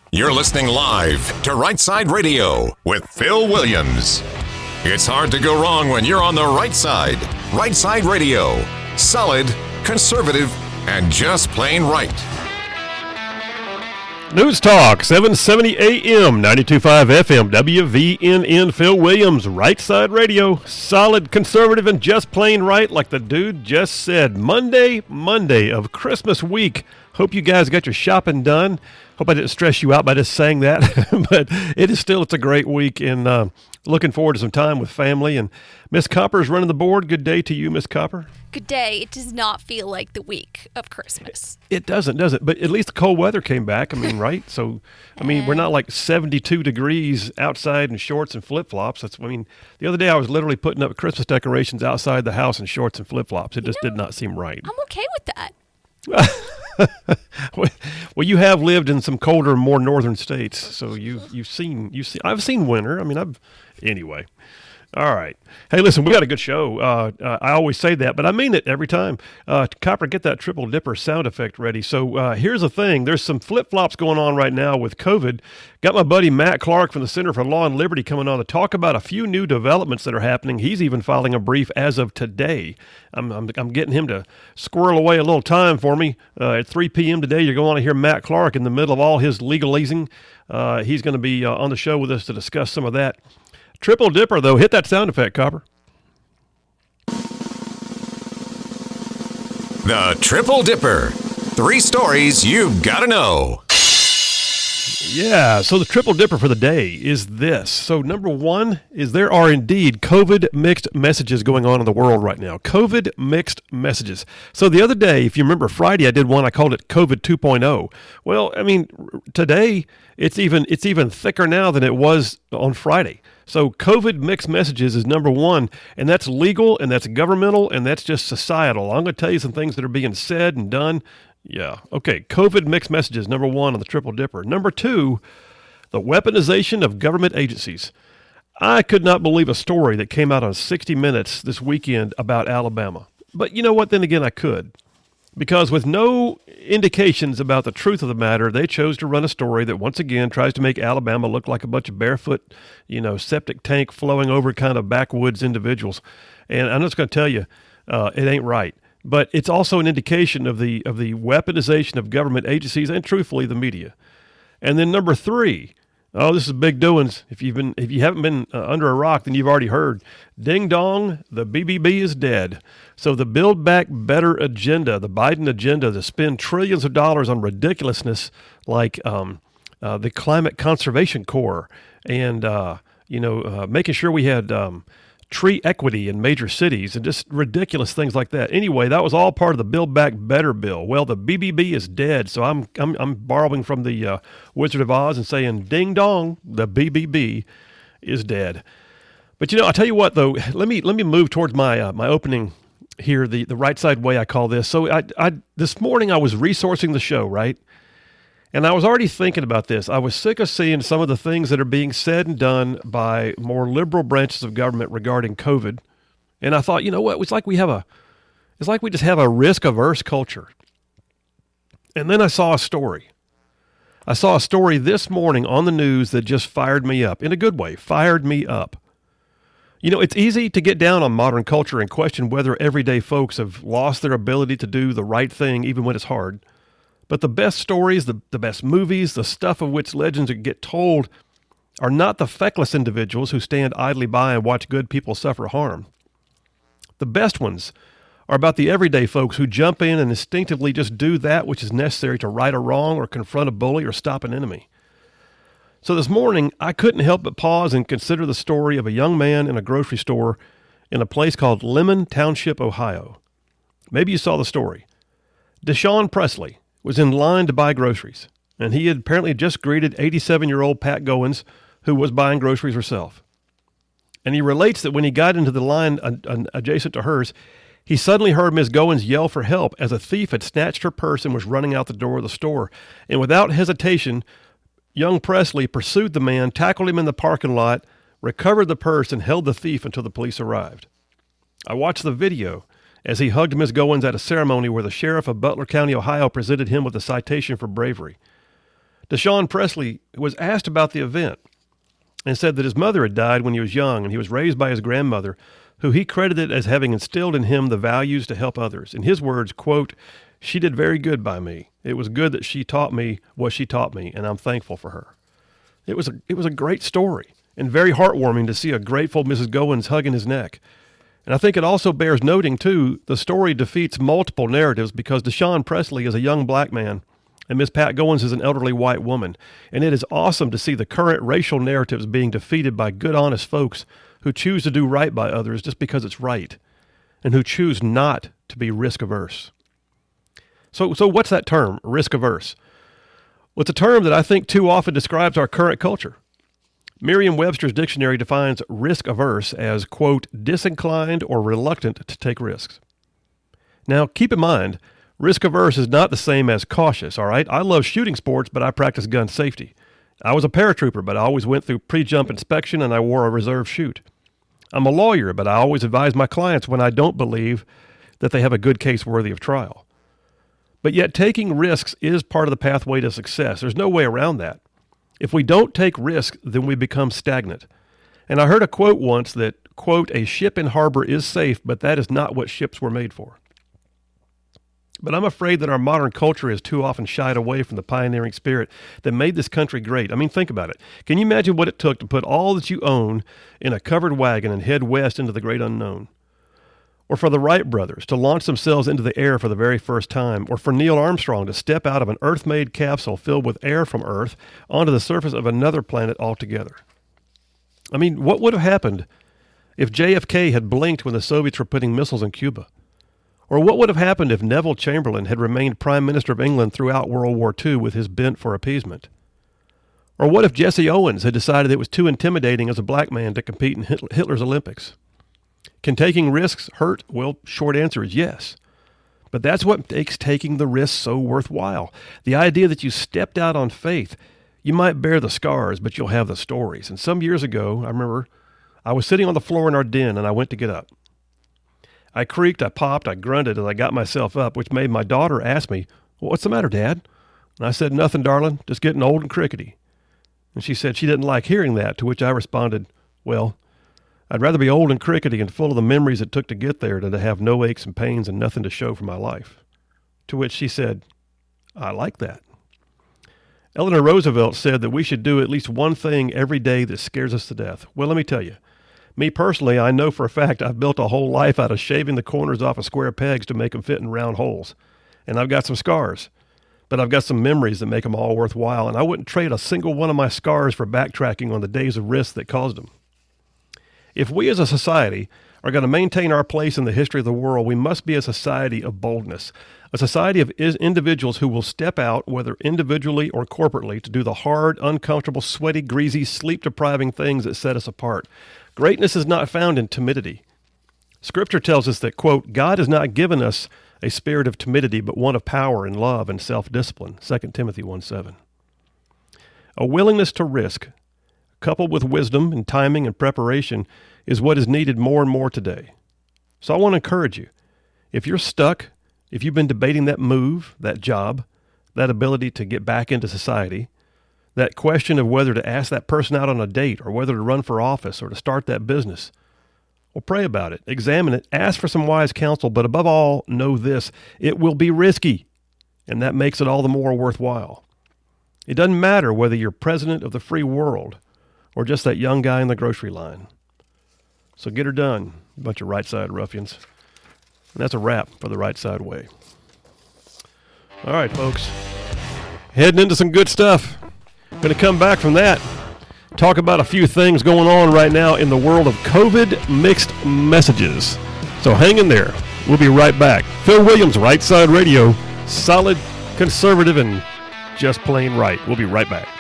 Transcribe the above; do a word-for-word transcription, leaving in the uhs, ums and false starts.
You're listening live to Right Side Radio with Phil Williams. It's hard to go wrong when you're on the right side. Right Side Radio. Solid, conservative, and just plain right. News Talk, seven seventy A M, ninety-two point five F M, W V N N, Phil Williams, Right Side Radio. Solid, conservative, and just plain right, like the dude just said. Monday, Monday of Christmas week. Hope you guys got your shopping done. Hope I didn't stress you out by just saying that, but it is still, it's a great week, and uh, looking forward to some time with family. And Miss Copper is running the board. Good day to you, Miss Copper. Good day. It does not feel like the week of Christmas. It doesn't, does it? But at least the cold weather came back. I mean, right? So, I mean, we're not like seventy-two degrees outside in shorts and flip-flops. That's, I mean, the other day I was literally putting up Christmas decorations outside the house in shorts and flip-flops. It just know, did not seem right. I'm okay with that. Well, you have lived in some colder, more northern states, so you you've seen you see. I've seen winter. I mean, I've anyway. All right. Hey, listen, we got a good show. Uh, uh, I always say that, but I mean it every time. Uh, Copper, get that triple dipper sound effect ready. So uh, here's the thing. There's some flip-flops going on right now with COVID. Got my buddy Matt Clark from the Center for Law and Liberty coming on to talk about a few new developments that are happening. He's even filing a brief as of today. I'm, I'm, I'm getting him to squirrel away a little time for me. Uh, at three p.m. today, you're going to hear Matt Clark in the middle of all his legalizing. Uh, he's going to be uh, on the show with us to discuss some of that. Triple dipper, though. Hit that sound effect, Copper. The Triple Dipper. Three stories you've got to know. Yeah, so the triple dipper for the day is this. So number one is there are indeed COVID mixed messages going on in the world right now. COVID mixed messages. So the other day, if you remember Friday, I did one, I called it COVID two point oh. Well, I mean, today it's even it's even thicker now than it was on Friday. So COVID mixed messages is number one, and that's legal, and that's governmental, and that's just societal. I'm going to tell you some things that are being said and done. Yeah. Okay. COVID mixed messages, number one on the triple dipper. Number two, the weaponization of government agencies. I could not believe a story that came out on sixty minutes this weekend about Alabama. But you know what? Then again, I could. Because with no indications about the truth of the matter, they chose to run a story that once again tries to make Alabama look like a bunch of barefoot, you know, septic tank flowing over kind of backwoods individuals. And I'm just going to tell you, uh, it ain't right. But it's also an indication of the of the weaponization of government agencies and, truthfully, the media. And then number three, oh, this is big doings. If you've been if you haven't been uh, under a rock, then you've already heard. Ding dong, the B B B is dead. So the Build Back Better agenda, the Biden agenda, to spend trillions of dollars on ridiculousness like um, uh, the Climate Conservation Corps and uh, you know uh, making sure we had. Um, tree equity in major cities and just ridiculous things like that. Anyway, that was all part of the Build Back Better bill. Well, the B B B is dead, so I'm I'm, I'm borrowing from the uh, Wizard of Oz and saying, ding dong, the B B B is dead. But you know, I'll tell you what though. Let me let me move towards my uh, my opening here, the the right side way I call this. So I I this morning I was resourcing the show, right? And I was already thinking about this. I was sick of seeing some of the things that are being said and done by more liberal branches of government regarding COVID. And I thought, you know what? It's like we have a, it's like we just have a risk-averse culture. And then I saw a story. I saw a story this morning on the news that just fired me up, in a good way, fired me up. You know, it's easy to get down on modern culture and question whether everyday folks have lost their ability to do the right thing even when it's hard. But the best stories, the, the best movies, the stuff of which legends get told are not the feckless individuals who stand idly by and watch good people suffer harm. The best ones are about the everyday folks who jump in and instinctively just do that which is necessary to right a wrong or confront a bully or stop an enemy. So this morning, I couldn't help but pause and consider the story of a young man in a grocery store in a place called Lemon Township, Ohio. Maybe you saw the story. Deshaun Presley was in line to buy groceries, and he had apparently just greeted eighty-seven-year-old Pat Goins, who was buying groceries herself. And he relates that when he got into the line adjacent to hers, he suddenly heard Miz Goins yell for help as a thief had snatched her purse and was running out the door of the store. And without hesitation, young Presley pursued the man, tackled him in the parking lot, recovered the purse, and held the thief until the police arrived. I watched the video as he hugged Miz Goins at a ceremony where the sheriff of Butler County, Ohio, presented him with a citation for bravery. Deshaun Presley was asked about the event and said that his mother had died when he was young, and he was raised by his grandmother, who he credited as having instilled in him the values to help others. In his words, quote, "She did very good by me. It was good that she taught me what she taught me, and I'm thankful for her." It was a, it was a great story and very heartwarming to see a grateful Missus Goins hugging his neck. And I think it also bears noting, too, the story defeats multiple narratives because Deshaun Presley is a young black man and Miss Pat Goins is an elderly white woman. And it is awesome to see the current racial narratives being defeated by good, honest folks who choose to do right by others just because it's right and who choose not to be risk-averse. So, so what's that term, risk-averse? Well, it's a term that I think too often describes our current culture. Merriam-Webster's dictionary defines risk-averse as, quote, disinclined or reluctant to take risks. Now, keep in mind, risk-averse is not the same as cautious, all right? I love shooting sports, but I practice gun safety. I was a paratrooper, but I always went through pre-jump inspection and I wore a reserve chute. I'm a lawyer, but I always advise my clients when I don't believe that they have a good case worthy of trial. But yet taking risks is part of the pathway to success. There's no way around that. If we don't take risks, then we become stagnant. And I heard a quote once that, quote, a ship in harbor is safe, but that is not what ships were made for. But I'm afraid that our modern culture has too often shied away from the pioneering spirit that made this country great. I mean, think about it. Can you imagine what it took to put all that you own in a covered wagon and head west into the great unknown? Or for the Wright brothers to launch themselves into the air for the very first time, or for Neil Armstrong to step out of an Earth-made capsule filled with air from Earth onto the surface of another planet altogether. I mean, what would have happened if J F K had blinked when the Soviets were putting missiles in Cuba? Or what would have happened if Neville Chamberlain had remained Prime Minister of England throughout World War Two with his bent for appeasement? Or what if Jesse Owens had decided it was too intimidating as a black man to compete in Hitler's Olympics? Can taking risks hurt? Well, short answer is yes. But that's what makes taking the risk so worthwhile. The idea that you stepped out on faith. You might bear the scars, but you'll have the stories. And some years ago, I remember I was sitting on the floor in our den and I went to get up. I creaked, I popped, I grunted as I got myself up, which made my daughter ask me, well, what's the matter, Dad? And I said, nothing, darling, just getting old and crickety. And she said she didn't like hearing that, to which I responded, well, I'd rather be old and crickety and full of the memories it took to get there than to have no aches and pains and nothing to show for my life. To which she said, I like that. Eleanor Roosevelt said that we should do at least one thing every day that scares us to death. Well, let me tell you, me personally, I know for a fact I've built a whole life out of shaving the corners off of square pegs to make them fit in round holes. And I've got some scars, but I've got some memories that make them all worthwhile, and I wouldn't trade a single one of my scars for backtracking on the days of risk that caused them. If we as a society are going to maintain our place in the history of the world, we must be a society of boldness, a society of individuals who will step out, whether individually or corporately, to do the hard, uncomfortable, sweaty, greasy, sleep-depriving things that set us apart. Greatness is not found in timidity. Scripture tells us that, quote, God has not given us a spirit of timidity, but one of power and love and self-discipline, Second Timothy one seven. A willingness to risk, coupled with wisdom and timing and preparation, is what is needed more and more today. So I want to encourage you. If you're stuck, if you've been debating that move, that job, that ability to get back into society, that question of whether to ask that person out on a date or whether to run for office or to start that business, well, pray about it, examine it, ask for some wise counsel, but above all, know this, it will be risky, and that makes it all the more worthwhile. It doesn't matter whether you're president of the free world or just that young guy in the grocery line. So get her done, you bunch of right side ruffians. And that's a wrap for the Right Side Way. All right, folks. Heading into some good stuff. Going to come back from that, talk about a few things going on right now in the world of COVID mixed messages. So hang in there. We'll be right back. Phil Williams, Right Side Radio. Solid, conservative, and just plain right. We'll be right back.